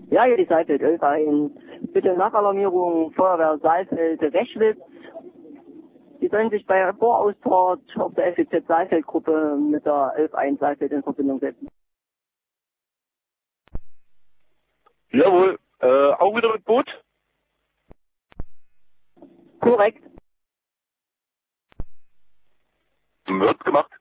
Ja, hier die Saalfeld 11 ein. Bitte Nachalarmierung Feuerwehr Saalfeld Reschwitz. Sie sollen sich bei Vorausfahrt auf der FEZ Saalfeld-Gruppe mit der 11.1 Saalfeld in Verbindung setzen. Jawohl. Auch wieder mit Boot? Korrekt. Wird gemacht.